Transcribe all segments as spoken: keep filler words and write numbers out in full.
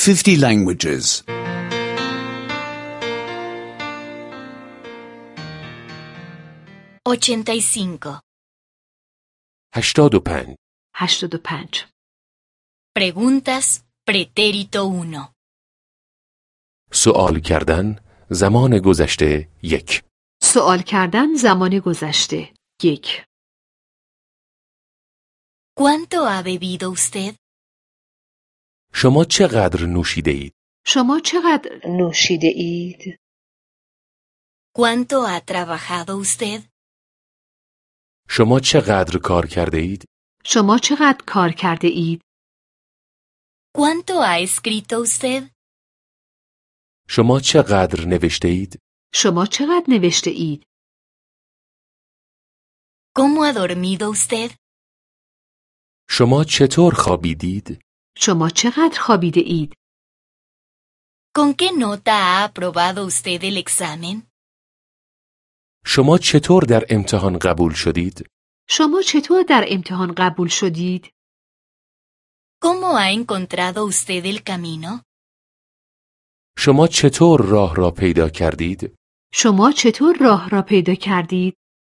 fifty languages. ochenta y cinco. هشتاد و پنج. هشتاد و پنج. Preguntas pretérito uno. سوال کردن زمان گذشته یک. سوال کردن زمان گذشته یک. ¿Cuánto ha bebido usted? شما چقدر نوشیده اید؟ شما چقدر نوشیده اید؟ ¿Cuánto ha trabajado usted? شما چقدر کار کرده اید؟ شما چقدر کار کرده اید؟ ¿Cuánto ha escrito usted? شما چقدر نوشته اید؟ شما چقدر نوشته اید؟ ¿Cómo ha dormido usted? شما چطور خوابیدید؟ شما چقدر خوابیده اید؟ ¿Con qué nota ha aprobado usted el examen? شما چطور در امتحان قبول شدید؟ شما چطور در امتحان قبول شدید؟ ¿Cómo ha encontrado usted el camino? شما چطور راه را پیدا کردید؟ شما چطور راه را پیدا کردید؟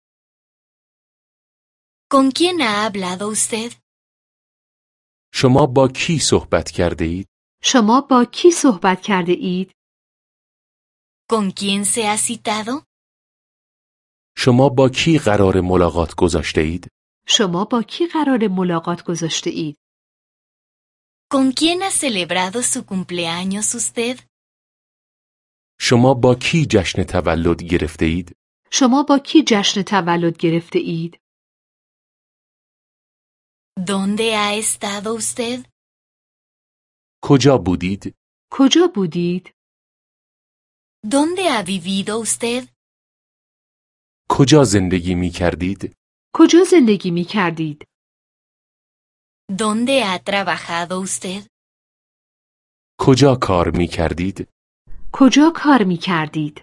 ¿Con quién ha hablado usted? شما با کی صحبت کرده اید؟ شما با کی صحبت کرده اید؟ ¿Con quién se ha citado? شما با کی قرار ملاقات گذاشته اید؟ شما با کی قرار ملاقات گذاشته اید؟ ¿Con quién ha celebrado su cumpleaños usted? شما با کی جشن تولد گرفته اید؟ شما با کی جشن تولد گرفته اید؟ ¿Dónde ha estado usted? کجا بودید؟ کجا بودید؟ ¿Dónde ha vivido usted? کجا زندگی می کردید؟ کجا زندگی می کردید؟ ¿Dónde ha trabajado usted? کجا کار می کردید؟ کجا کار می کردید؟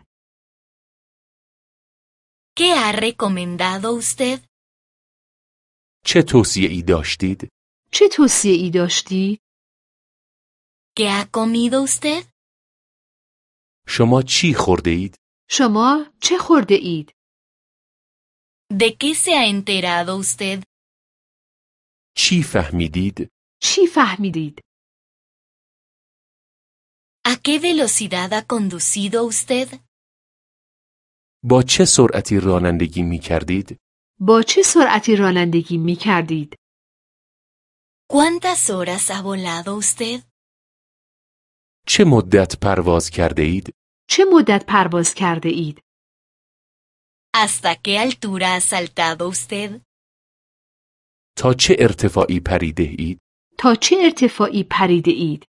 ¿Qué ha recomendado usted? چه توصیه ای داشتید؟ چه توصیه ای داشتید؟ ¿Qué ha comido usted? شما چی خورده اید؟ شما چه خورده اید؟ ¿De qué se ha enterado usted? چی فهمیدید؟ چی فهمیدید؟ ¿A qué velocidad ha conducido usted? با چه سرعتی رانندگی می کردید؟ با چه سرعتی رانندگی می کردید؟ ¿Cuántas horas ha volado usted? چه مدت پرواز کرده اید؟ چه مدت پرواز کرده اید؟ ¿Hasta qué altura ha saltado usted? تا چه ارتفاعی پریده اید؟ تا چه ارتفاعی پریده اید؟